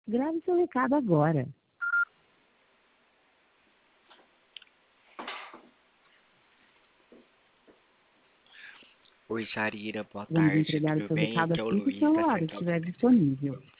Grave seu recado agora. Oi, Sarira, boa Vamos tarde, entregar o tudo seu bem? recado Aqui é o assim que o Luiz da celular Central estiver Comercial. disponível.